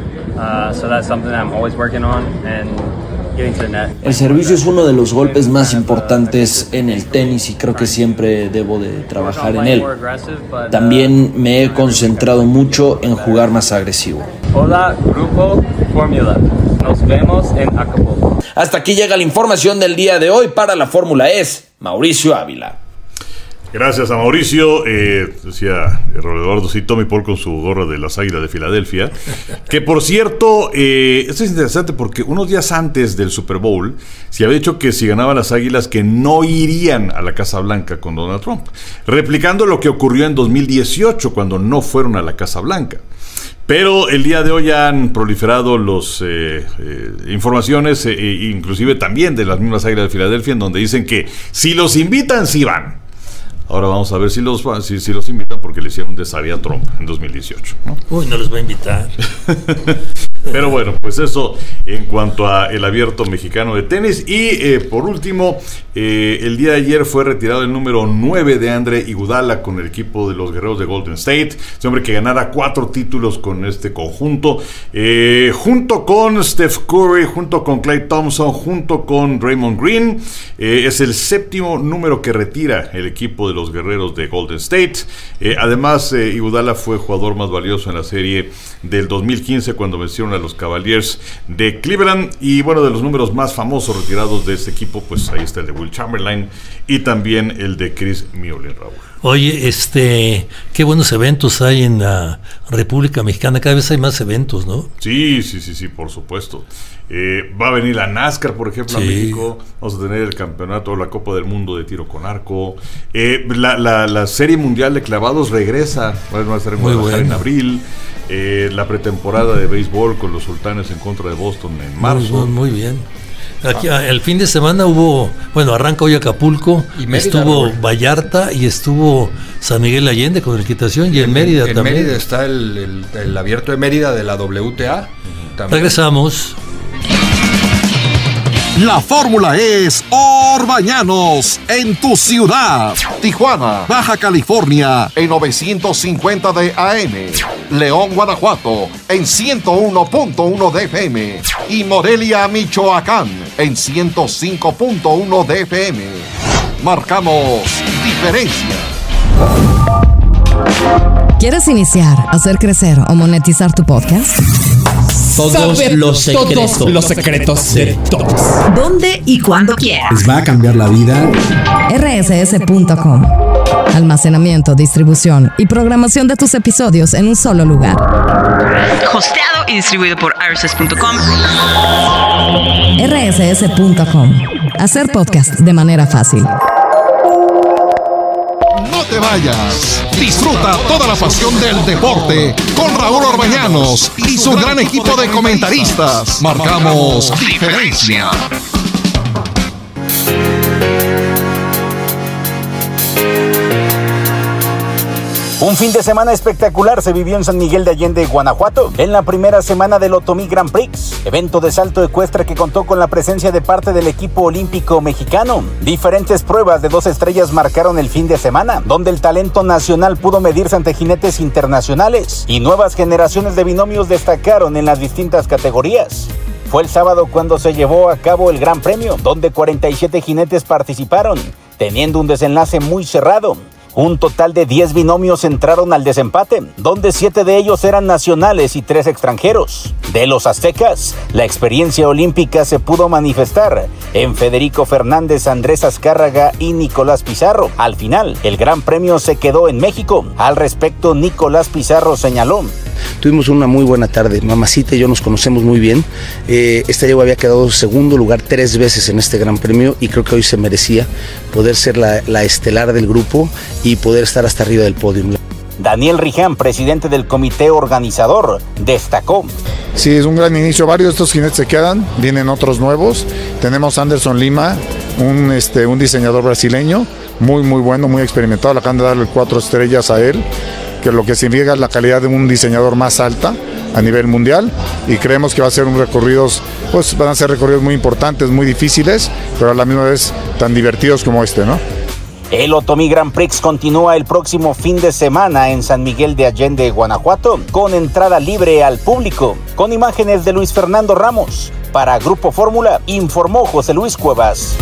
uh, so that's something that I'm always working on, and getting to the net. El servicio es uno de los golpes más importantes en el tenis y creo que siempre debo de trabajar en él. También me he concentrado mucho en jugar más agresivo. Hola, Grupo Fórmula. Nos vemos en Acapulco. Hasta aquí llega la información del día de hoy para la Fórmula E, Mauricio Ávila. Gracias a Mauricio. Eh, decía Eduardo, sí, Tommy Paul con su gorra de las Águilas de Filadelfia. Que por cierto, eh, esto es interesante porque unos días antes del Super Bowl se había dicho que si ganaban las Águilas que no irían a la Casa Blanca con Donald Trump, replicando lo que ocurrió en dos mil dieciocho cuando no fueron a la Casa Blanca. Pero el día de hoy han proliferado las eh, eh, informaciones, eh, inclusive también de las mismas Águilas de Filadelfia, en donde dicen que si los invitan, sí van. Ahora vamos a ver si los si, si los invitan, porque le hicieron desavía a Trump en dos mil dieciocho, ¿no? Uy, no los va a invitar. Pero bueno, pues eso en cuanto a el Abierto Mexicano de Tenis. Y eh, por último, eh, el día de ayer fue retirado el número nueve de Andre Iguodala con el equipo de los Guerreros de Golden State. Ese hombre que ganara cuatro títulos con este conjunto, eh, junto con Steph Curry, junto con Klay Thompson, junto con Draymond Green. Eh, es el séptimo número que retira el equipo de los Guerreros de Golden State. Eh, además, eh, Iguodala fue jugador más valioso en la serie del dos mil quince cuando vencieron a los Cavaliers de Cleveland. Y bueno, de los números más famosos retirados de este equipo, pues ahí está el de Will Chamberlain y también el de Chris Mullin, Raúl. Oye, este, qué buenos eventos hay en la República Mexicana. Cada vez hay más eventos, ¿no? Sí, sí, sí, sí, por supuesto. Eh, va a venir la NASCAR, por ejemplo, sí. a México. Vamos a tener el campeonato, la Copa del Mundo de tiro con arco. Eh, la, la, la Serie Mundial de Clavados regresa. Va a estar en Guadalajara en abril. Eh, la pretemporada de béisbol con los Sultanes en contra de Boston en marzo. Muy, muy bien. Aquí, el fin de semana hubo, bueno, arranca hoy Acapulco, y Mérida, estuvo Raúl. Vallarta y estuvo San Miguel Allende con el Equitación, y en, en Mérida en también. En Mérida está el, el, el abierto de Mérida de la W T A. Uh-huh. Regresamos. La fórmula es Orbañanos en tu ciudad. Tijuana, Baja California en novecientos cincuenta de A M. León, Guanajuato en ciento uno punto uno de F M. Y Morelia, Michoacán en ciento cinco punto uno de F M. Marcamos diferencia. ¿Quieres iniciar, hacer crecer o monetizar tu podcast? Todos Saber los secretos. Todos los secretos de todos. ¿Dónde y cuándo quieras? Les va a cambiar la vida. R S S punto com. Almacenamiento, distribución y programación de tus episodios en un solo lugar. Hosteado y distribuido por R S S punto com. R S S punto com. Hacer podcast de manera fácil. No te vayas. Disfruta toda la pasión del deporte con Raúl Orbañanos y su gran equipo de comentaristas. Marcamos diferencia. Un fin de semana espectacular se vivió en San Miguel de Allende, Guanajuato, en la primera semana del Otomí Grand Prix, evento de salto ecuestre que contó con la presencia de parte del equipo olímpico mexicano. Diferentes pruebas de dos estrellas marcaron el fin de semana, donde el talento nacional pudo medirse ante jinetes internacionales y nuevas generaciones de binomios destacaron en las distintas categorías. Fue el sábado cuando se llevó a cabo el Gran Premio, donde cuarenta y siete jinetes participaron, teniendo un desenlace muy cerrado. Un total de diez binomios entraron al desempate, donde siete de ellos eran nacionales y tres extranjeros. De los aztecas, la experiencia olímpica se pudo manifestar en Federico Fernández, Andrés Azcárraga y Nicolás Pizarro. Al final, el Gran Premio se quedó en México. Al respecto, Nicolás Pizarro señaló: tuvimos una muy buena tarde, Mamacita y yo nos conocemos muy bien. Eh, esta yegua había quedado segundo lugar tres veces en este Gran Premio y creo que hoy se merecía poder ser la, la estelar del grupo y poder estar hasta arriba del podio. Daniel Riján, presidente del comité organizador, destacó: sí, es un gran inicio. Varios de estos jinetes se quedan, vienen otros nuevos. Tenemos Anderson Lima, un, este, un diseñador brasileño, muy muy bueno, muy experimentado. Le acaban de darle cuatro estrellas a él, que lo que significa la calidad de un diseñador más alta a nivel mundial, y creemos que va a ser un recorrido, pues van a ser recorridos muy importantes, muy difíciles, pero a la misma vez tan divertidos como este, ¿no? El Otomí Grand Prix continúa el próximo fin de semana en San Miguel de Allende, Guanajuato, con entrada libre al público, con imágenes de Luis Fernando Ramos. Para Grupo Fórmula, informó José Luis Cuevas.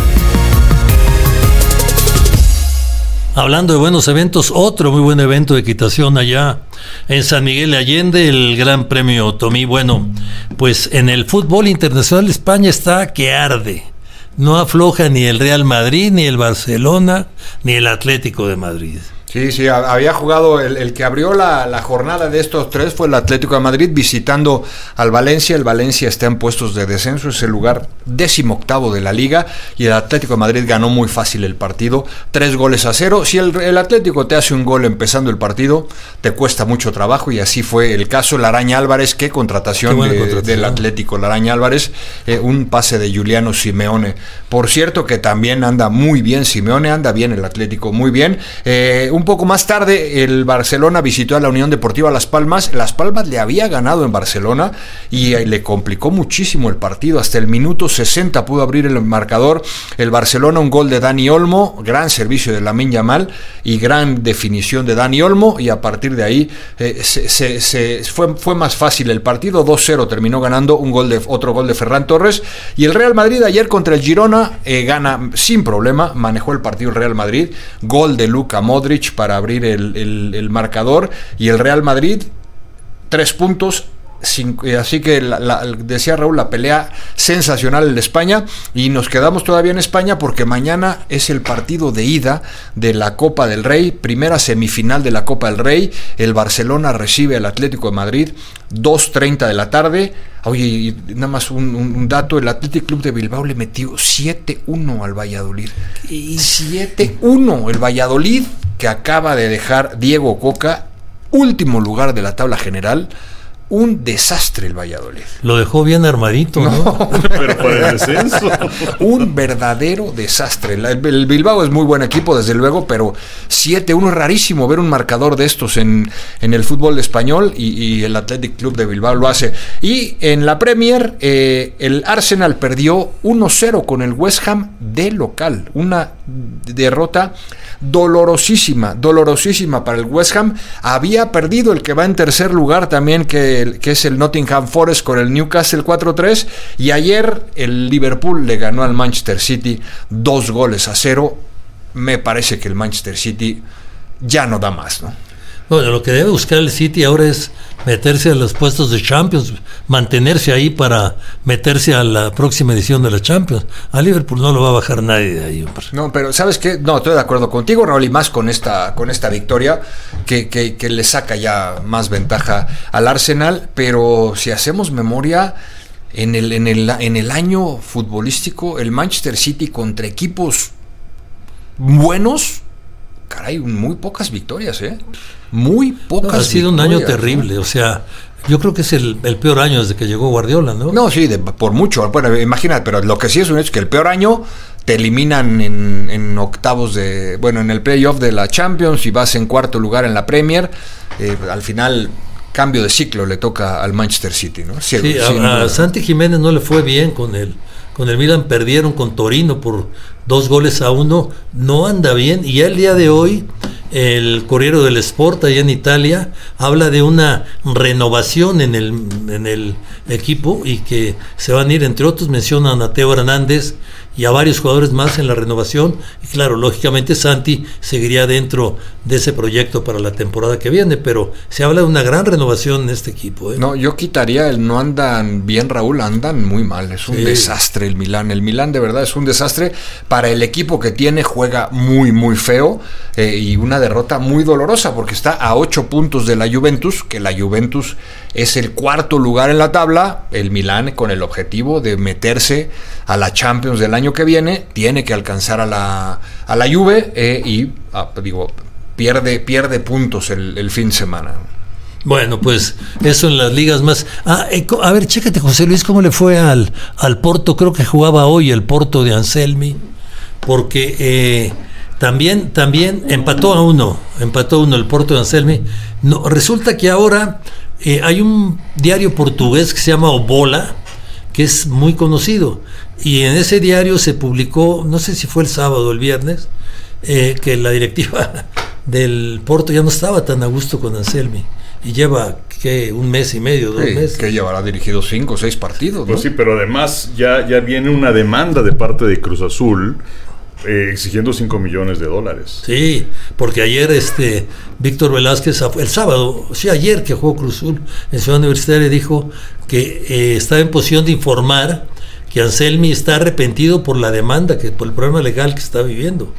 Hablando de buenos eventos, otro muy buen evento de equitación allá en San Miguel de Allende, el Gran Premio Otomí. Bueno, pues en el fútbol internacional España está que arde. No afloja ni el Real Madrid, ni el Barcelona, ni el Atlético de Madrid. Sí, sí, había jugado, el, el que abrió la, la jornada de estos tres fue el Atlético de Madrid visitando al Valencia. El Valencia está en puestos de descenso, es el lugar décimo octavo de la liga y el Atlético de Madrid ganó muy fácil el partido, tres goles a cero. Si el, el Atlético te hace un gol empezando el partido, te cuesta mucho trabajo y así fue el caso. La Araña Álvarez, qué contratación, qué de, contratación. del Atlético, la Araña Álvarez, eh, un pase de Giuliano Simeone. Por cierto que también anda muy bien Simeone, anda bien el Atlético, muy bien. Eh, Un poco más tarde el Barcelona visitó a la Unión Deportiva Las Palmas. Las Palmas le había ganado en Barcelona y le complicó muchísimo el partido. Hasta el minuto sesenta pudo abrir el marcador. El Barcelona, un gol de Dani Olmo, gran servicio de Lamine Yamal y gran definición de Dani Olmo. Y a partir de ahí eh, se, se, se fue, fue más fácil el partido. dos cero terminó ganando, un gol de, otro gol de Ferran Torres. Y el Real Madrid ayer contra el Girona eh, gana sin problema. Manejó el partido el Real Madrid. Gol de Luka Modric para abrir el, el, el marcador y el Real Madrid tres puntos, cinco, así que la, la, decía Raúl, la pelea sensacional en España y nos quedamos todavía en España porque mañana es el partido de ida de la Copa del Rey, primera semifinal de la Copa del Rey. El Barcelona recibe al Atlético de Madrid, dos treinta de la tarde. Oye, y nada más un, un, un dato, el Athletic Club de Bilbao le metió siete uno al Valladolid. siete uno, el Valladolid que acaba de dejar Diego Coca, último lugar de la tabla general. Un desastre el Valladolid. Lo dejó bien armadito, ¿no? no pero para el descenso. Un verdadero desastre. El, el Bilbao es muy buen equipo, desde luego, pero siete uno es rarísimo ver un marcador de estos en, en el fútbol español y, y el Athletic Club de Bilbao lo hace. Y en la Premier, eh, el Arsenal perdió uno cero con el West Ham de local. Una derrota dolorosísima, dolorosísima para el West Ham. Había perdido el que va en tercer lugar también, que que es el Nottingham Forest con el Newcastle cuatro tres, y ayer el Liverpool le ganó al Manchester City dos goles a cero. Me parece que el Manchester City ya no da más, ¿no? Bueno, lo que debe buscar el City ahora es meterse a los puestos de Champions, mantenerse ahí para meterse a la próxima edición de la Champions. A Liverpool no lo va a bajar nadie de ahí, hombre. No, pero ¿sabes qué? No, estoy de acuerdo contigo, Raúl, y más con esta, con esta victoria que, que, que le saca ya más ventaja al Arsenal, pero si hacemos memoria, en el, en el, en el año futbolístico, el Manchester City contra equipos buenos, caray, muy pocas victorias, ¿eh? Muy pocas no, ha sido un año terrible, ¿no? O sea, yo creo que es el, el peor año desde que llegó Guardiola, ¿no? No, sí, de, por mucho. Bueno, imagínate, pero lo que sí es un hecho es que el peor año te eliminan en, en octavos de, bueno, en el playoff de la Champions y vas en cuarto lugar en la Premier. Eh, al final, cambio de ciclo le toca al Manchester City, ¿no? Sí, sí, a, a Santi Jiménez no le fue bien con el, con el Milan, perdieron con Torino por dos goles a uno, no anda bien, y ya el día de hoy el Corriere dello Sport allá en Italia habla de una renovación en el, en el equipo y que se van a ir, entre otros mencionan a Teo Hernández y a varios jugadores más en la renovación, y claro, lógicamente Santi seguiría dentro de ese proyecto para la temporada que viene, pero se habla de una gran renovación en este equipo, ¿eh? No, yo quitaría el no andan bien, Raúl, andan muy mal, es un sí. desastre el Milán, el Milán de verdad es un desastre, para el equipo que tiene juega muy muy feo, eh, y una derrota muy dolorosa porque está a ocho puntos de la Juventus, que la Juventus es el cuarto lugar en la tabla, el Milán con el objetivo de meterse a la Champions del año que viene, tiene que alcanzar a la, a la Juve, eh, y ah, digo, pierde, pierde puntos el, el fin de semana. Bueno, pues eso en las ligas más. Ah, eh, a ver, chécate, José Luis, cómo le fue al, al Porto. Creo que jugaba hoy el Porto de Anselmi, porque eh, también, también empató a uno, empató a uno el Porto de Anselmi. No, resulta que ahora eh, hay un diario portugués que se llama O Bola, que es muy conocido, y en ese diario se publicó, no sé si fue el sábado o el viernes, eh, que la directiva del Porto ya no estaba tan a gusto con Anselmi, y lleva que un mes y medio, dos sí, meses. Que llevará dirigido cinco o seis partidos, ¿no? Pues sí, pero además ya, ya viene una demanda de parte de Cruz Azul, eh, exigiendo cinco millones de dólares. Sí, porque ayer este Víctor Velázquez, el sábado, sí, ayer que jugó Cruz Azul en Ciudad Universitaria, dijo que eh, estaba en posición de informar que Anselmi está arrepentido por la demanda, que por el problema legal que está viviendo.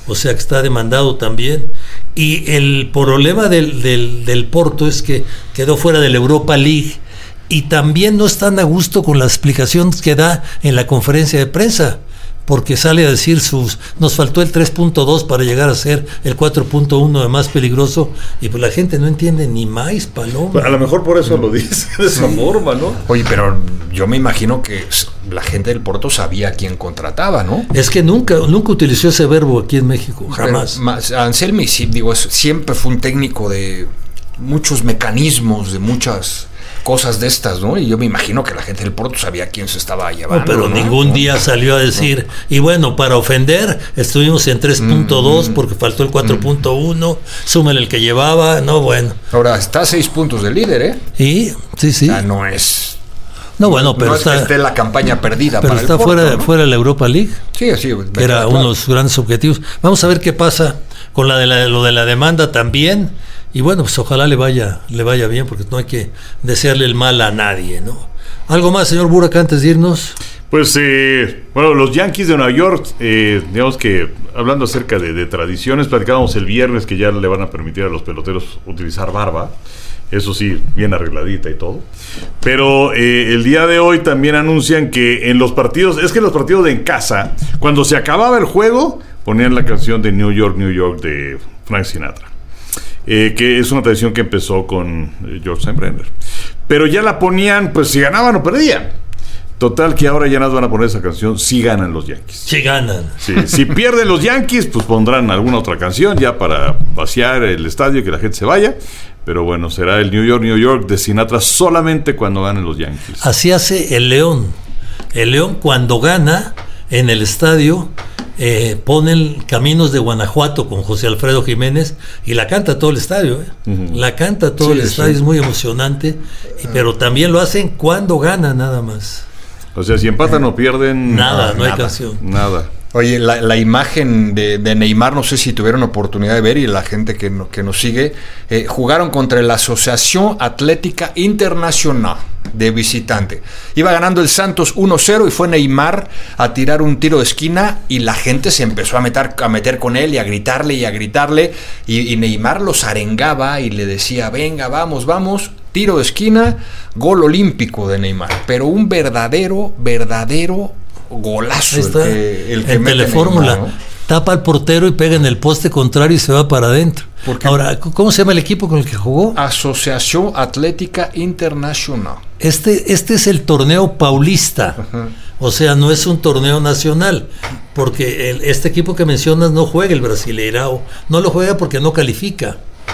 o sea que está demandado también. Y el problema del, del, del Porto es que quedó fuera de la Europa League y también no están a gusto con las explicaciones que da en la conferencia de prensa, porque sale a decir sus nos faltó el tres punto dos para llegar a ser el cuatro punto uno de más peligroso, y pues la gente no entiende ni más, Paloma. Pues a lo mejor por eso lo dice de esa forma, ¿no? Oye, pero yo me imagino que la gente del Porto sabía a quién contrataba, ¿no? Es que nunca nunca utilizó ese verbo aquí en México, jamás. Pero, Anselmi, sí, digo, siempre fue un técnico de muchos mecanismos, de muchas cosas de estas, ¿no? Y yo me imagino que la gente del Porto sabía a quién se estaba llevando. No, pero ¿no? ningún día salió a decir, no. Y bueno, para ofender, estuvimos en tres punto dos mm, porque faltó el cuatro punto uno, mm. súmale el que llevaba, no, bueno. Ahora, está a seis puntos del líder, ¿eh? Y, sí, sí. O sea, no es... No, bueno, pero no está... es que esté la campaña perdida pero para está el Porto, fuera, ¿no? fuera de la Europa League. Sí, sí. Que era claro. uno de los grandes objetivos. Vamos a ver qué pasa con la de la, lo de la demanda también. Y bueno, pues ojalá le vaya le vaya bien, porque no hay que desearle el mal a nadie, ¿no? ¿Algo más, señor Burak, antes de irnos? Pues, eh, bueno, los Yankees de Nueva York, eh, digamos que hablando acerca de, de tradiciones, platicábamos el viernes que ya le van a permitir a los peloteros utilizar barba. Eso sí, bien arregladita y todo. Pero eh, el día de hoy también anuncian que en los partidos, es que en los partidos de en casa, cuando se acababa el juego, ponían la canción de New York, New York de Frank Sinatra. Eh, que es una tradición que empezó con eh, George Steinbrenner. Pero ya la ponían, pues si ganaban o perdían. Total que ahora ya nos van a poner esa canción si ganan los Yankees. Si ganan. Sí, si pierden los Yankees, pues pondrán alguna otra canción ya para vaciar el estadio y que la gente se vaya. Pero bueno, será el New York, New York de Sinatra solamente cuando ganen los Yankees. Así hace el León. El León cuando gana en el estadio... Eh, ponen Caminos de Guanajuato con José Alfredo Jiménez y la canta todo el estadio, ¿eh? Uh-huh. La canta todo sí, el estadio, sí. Es muy emocionante, y, pero también lo hacen cuando gana nada más. O sea, si empatan o pierden... Nada, no nada, hay canción. Nada. Oye, la, la imagen de, de Neymar, no sé si tuvieron oportunidad de ver, y la gente que, no, que nos sigue, eh, jugaron contra la Asociación Atlética Internacional de visitante. Iba ganando el Santos uno cero y fue Neymar a tirar un tiro de esquina y la gente se empezó a meter, a meter con él y a gritarle y a gritarle y, y Neymar los arengaba y le decía, venga, vamos, vamos, tiro de esquina, gol olímpico de Neymar, pero un verdadero, verdadero golazo el que, el que en Telefórmula, Neymar, ¿no? Tapa al portero y pega en el poste contrario y se va para adentro. Ahora, ¿cómo se llama el equipo con el que jugó? Asociación Atlética Internacional. Este, este es el torneo paulista. Ajá. O sea, no es un torneo nacional, porque el, este equipo que mencionas no juega el Brasileirao, no lo juega porque no califica.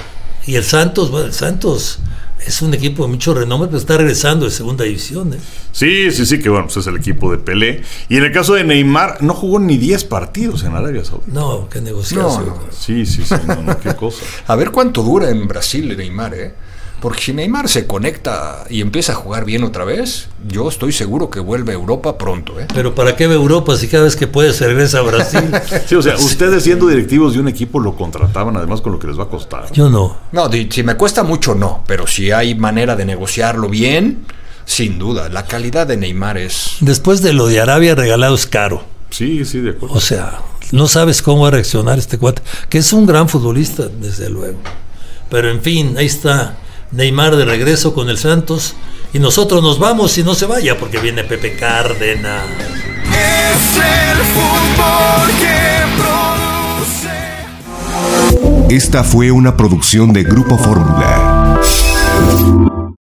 Y el Santos, bueno, el Santos es un equipo de mucho renombre, pero está regresando de segunda división, ¿eh? Sí, sí, sí, que bueno, pues es el equipo de Pelé. Y en el caso de Neymar, no jugó ni diez partidos en Arabia Saudita. No, qué negociación. No, no. Sí, sí, sí, no, no, qué cosa. A ver cuánto dura en Brasil Neymar, ¿eh? Porque si Neymar se conecta y empieza a jugar bien otra vez, yo estoy seguro que vuelve a Europa pronto, ¿eh? Pero ¿para qué ve Europa si cada vez que puede se regresa a Brasil? Sí, o sea, ustedes siendo directivos de un equipo lo contrataban además con lo que les va a costar. Yo no. No, si me cuesta mucho no, pero si hay manera de negociarlo bien, sin duda, la calidad de Neymar es... Después de lo de Arabia, regalado es caro. Sí, sí, de acuerdo. O sea, no sabes cómo va a reaccionar este cuate, que es un gran futbolista, desde luego. Pero en fin, ahí está Neymar de regreso con el Santos, y nosotros nos vamos y no se vaya porque viene Pepe Cárdenas. Es el fútbol que produce. Esta fue una producción de Grupo Fórmula.